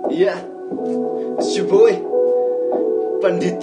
Yeah, it's your boy, Pandit.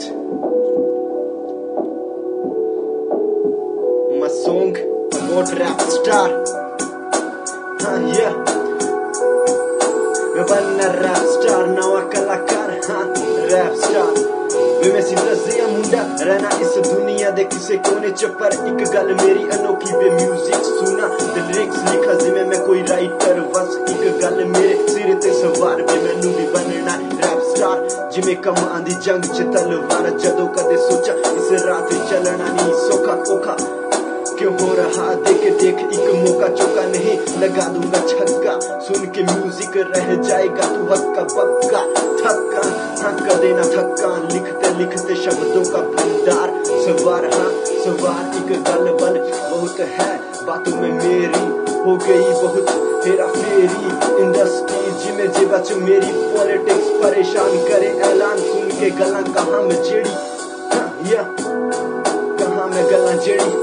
My song about rap star. Yeah. मैं बनना rap star, नवा कलाकार, rap star. मैं सीधा जिया मुंडा रहना इस दुनिया दे किसे कोने च, पर एक गल मेरी अनोखी वे म्यूजिक सुना ते लिरिक्स लिखा जिवें मैं कोई राइटर। बस एक गल मेरे सिर ते सवार वे मैनू भी बनना रैप स्टार। जिवें कमान दी जंग च तलवार, जदों कदे सोचा इस राह ते चलना नहीं सौखा औखा क्यों हो रहा देख देख एक मौका चौका नहीं लगा दूंगा छक्का। सुन के म्यूजिक रह जाएगा तू हक्का पक्का थक्का, हाँ देना थक्का। लिखते लिखते शब्दों का भंडार सवार, सवार एक गल बल बहुत है बातों में मेरी हो गई बहुत हेरा फेरी। इंडस्ट्री जिमें जेबा च मेरी पॉलिटिक्स परेशान करे ऐलान सुन के गल्ला कहाँ मैं जेड़ी, कहाँ मैं गल्ला जेड़ी।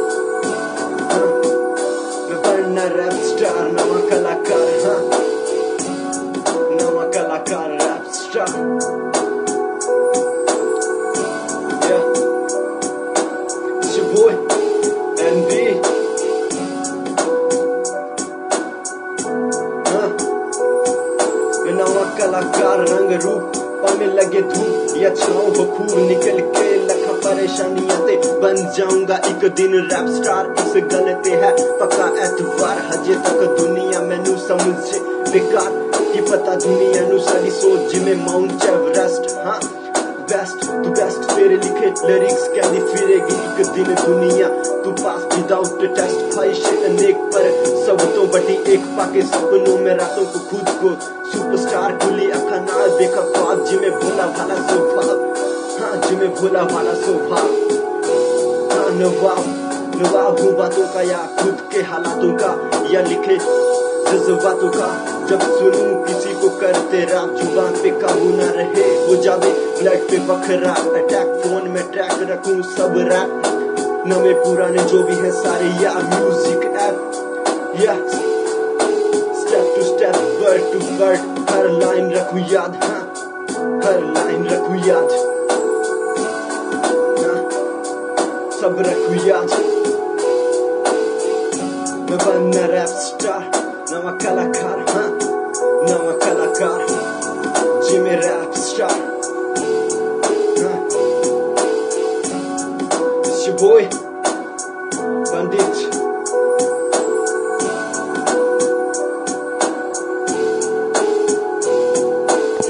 बनना रैप स्टार, नवा कलाकार, नवा कलाकार rap star. Yeah, it's your boy NB. मैं नवा कलाकार रंग रूप पाने लगे धूप या छाओ बखूर निकल के लखा परेशानियां ते बन जाऊंगा एक दिन रैप स्टार। इस गलते है पक्का एतवार, हजे तक दुनिया मैनू समझे बेकार की पता दुनिया नू सारी सोच जिमें माउंट एवरेस्ट। बेस्ट तू बेस्ट तेरे लिखे लिरिक्स कहती फिरेगी एक दिन दुनिया तू पास विदाउट टेस्ट। ख्वाहिश अनेक पर सब तो बड़ी एक पाके सपनों में रातों को खुद को सुपरस्टार खुली अखा ना देखा ख्वाब जिमें भोला भाला स्वभाव, जिमें भोला भाला स्वभाव। नवाब हूँ बातों का या खुद के हालातों का या लिखे जज्बातों का। जब सुनूं किसी को करते रैप जुबान पे काबू ना रहे हो जावे ब्लड पे बखरा अटैक। फोन में ट्रैक रखूं सब रैप नवे पुराने जो भी है सारे या म्यूजिक ऐप या step to step word to word हर लाइन रखूं याद, हर लाइन रखूं याद, सब रखूं याद। मैं बनना रैप स्टार, नवा कलाकार, नवा कलाकार।